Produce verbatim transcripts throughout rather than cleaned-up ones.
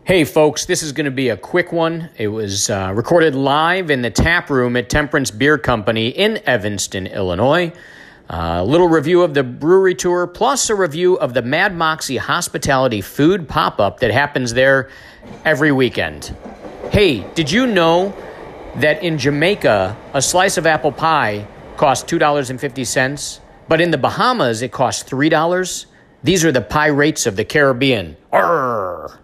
Hey folks, this is going to be a quick one. It was uh, recorded live in the tap room at Temperance Beer Company in Evanston, Illinois. A uh, little review of the brewery tour, plus a review of the Mad Moxie Hospitality food pop-up that happens there every weekend. Hey, did you know that in Jamaica, a slice of apple pie costs two dollars and fifty cents, but in the Bahamas, it costs three dollars? These are the pie rates of the Caribbean. Arrgh!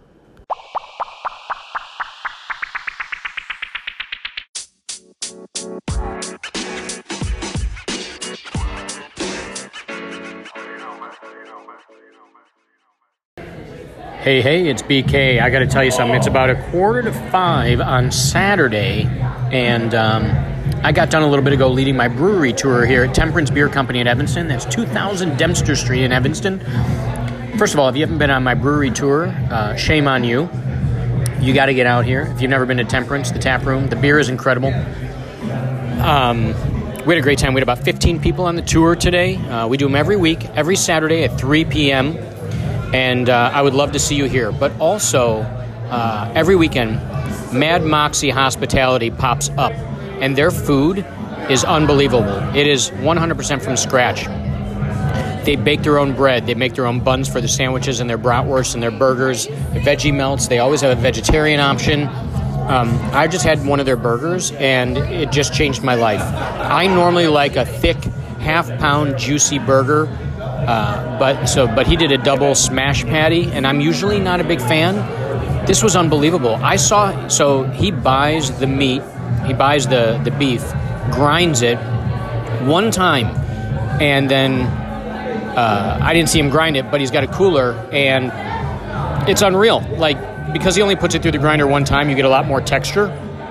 Hey, hey, it's B K. I got to tell you something. It's about a quarter to five on Saturday, and um, I got done a little bit ago leading my brewery tour here at Temperance Beer Company in Evanston. That's two thousand Dempster Street in Evanston. First of all, if you haven't been on my brewery tour, uh, shame on you. You got to get out here. If you've never been to Temperance, the tap room, the beer is incredible. Um, we had a great time. We had about fifteen people on the tour today. Uh, we do them every week, every Saturday at three p.m., and uh, I would love to see you here. But also, uh, every weekend, Mad Moxie Hospitality pops up, and their food is unbelievable. It is one hundred percent from scratch. They bake their own bread. They make their own buns for the sandwiches and their bratwursts and their burgers, their veggie melts. They always have a vegetarian option. Um, I just had one of their burgers, and it just changed my life. I normally like a thick, half-pound, juicy burger. Uh, but so, but he did a double smash patty, and I'm usually not a big fan. This was unbelievable. I saw, so he buys the meat, he buys the, the beef, grinds it one time, and then uh, I didn't see him grind it, but he's got a cooler, and it's unreal. Like, because he only puts it through the grinder one time, you get a lot more texture,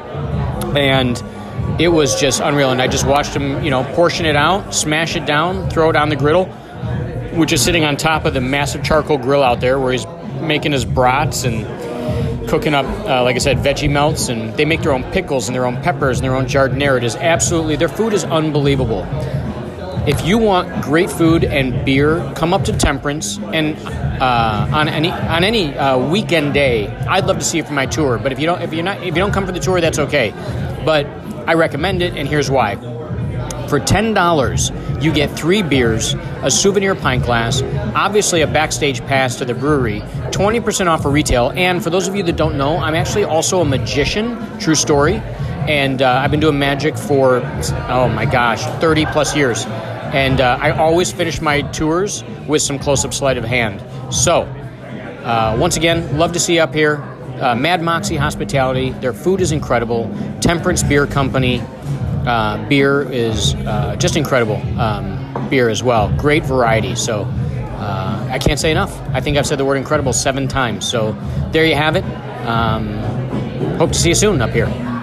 and it was just unreal. And I just watched him, you know, portion it out, smash it down, throw it on the griddle, which is sitting on top of the massive charcoal grill out there where he's making his brats and cooking up, uh, like I said, veggie melts. And they make their own pickles and their own peppers and their own jardinere. It is absolutely, their food is unbelievable. If you want great food and beer, come up to Temperance. And uh, on any on any uh, weekend day, I'd love to see you for my tour. But if you don't, if you're not, if you don't come for the tour, that's okay. But I recommend it, and here's why. For ten dollars, you get three beers, a souvenir pint glass, obviously a backstage pass to the brewery, twenty percent off for retail, and for those of you that don't know, I'm actually also a magician, true story, and uh, I've been doing magic for, oh my gosh, thirty plus years, and uh, I always finish my tours with some close-up sleight of hand. So, uh, once again, love to see you up here. Uh, Mad Moxie Hospitality, their food is incredible. Temperance Beer Company. Uh, beer is uh, just incredible. Um, beer as well. Great variety. So uh, I can't say enough. I think I've said the word incredible seven times. So there you have it. Um, hope to see you soon up here.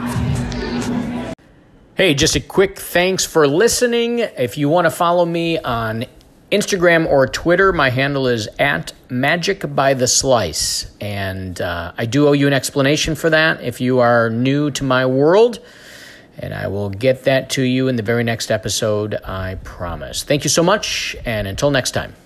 Hey, just a quick thanks for listening. If you want to follow me on Instagram or Twitter, my handle is at Magic by the Slice. And uh, I do owe you an explanation for that if you are new to my world. And I will get that to you in the very next episode, I promise. Thank you so much, and until next time.